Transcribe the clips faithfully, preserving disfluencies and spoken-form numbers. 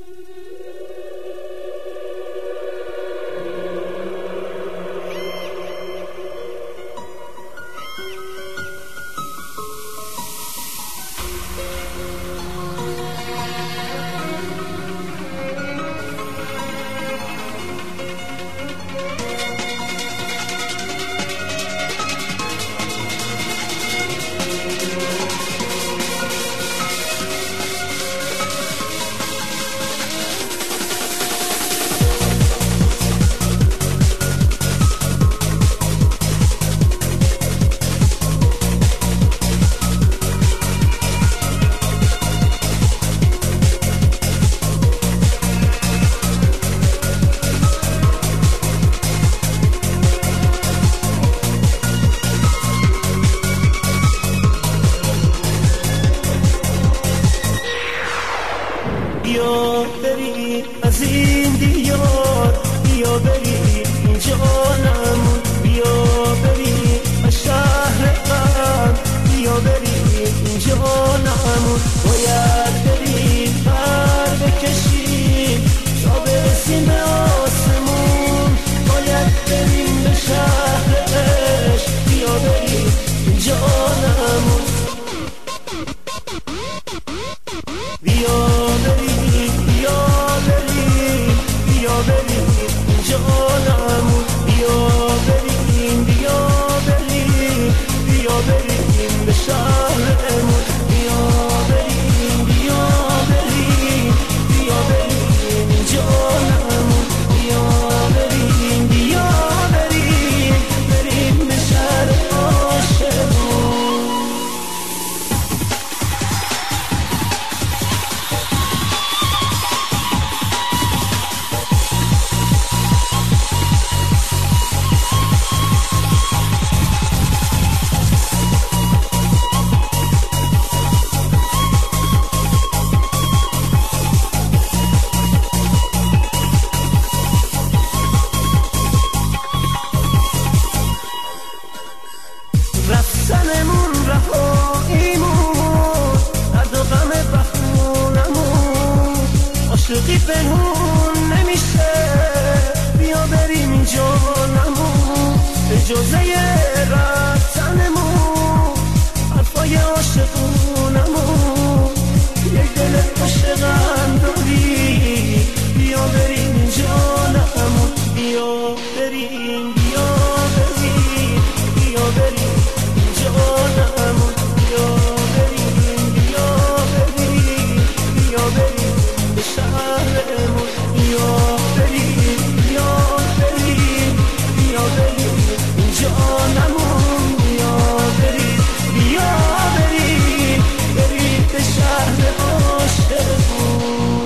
بیا بریم از این دیار، بیا بریم جانمون، بیا بریم از شهر غم، بیا بریم جانمون. باید بریم پر بکشیم تا برسیم به آسمون، باید بریم به شهر عشق، بیا بریم جانمون. بیا بریم بیا بریم بیا بریم جانمون، بیا بریم بیا بریم بیا بریم به شهرمون، بیا بریم بیا بریم بیا بریم جانمون، بیا بریم بیا بریم بریم به شهر عاشقون. رفتنمون رهاییمون، درد و غم بخونمون، عاشقی پنهون نمیشه، بیا بریم جانمون. اجازه رفتنمون حرفای عاشقونمون، یک دل عاشقم داری، بیا بریم جانمون، بیا بریم بیا بریم بیا بریم جانمون، بیا بریم بیا بریم بیا بریم به شهرمون، بیا بریم بیا بریم بیا بریم جانمون، بیا بریم بیا بریم بریم به شهر عاشقون.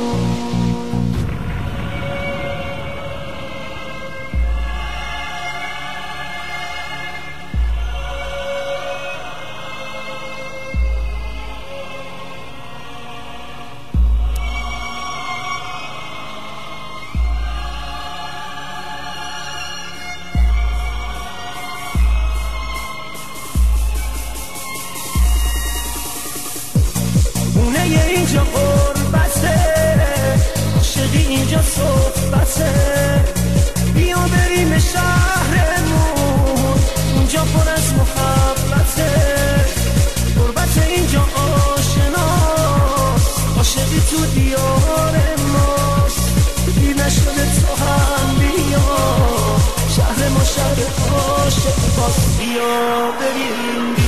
خونه اینجا قربته، عاشقی اینجا صحبته، بیا بریم شهرمون، اینجا پر از محبته، قربت اینجا آشناست، عاشقی تو دیار ماست، دیر نشده تو هم بیا، شهر ما شهر عاشق باست، بیا بریم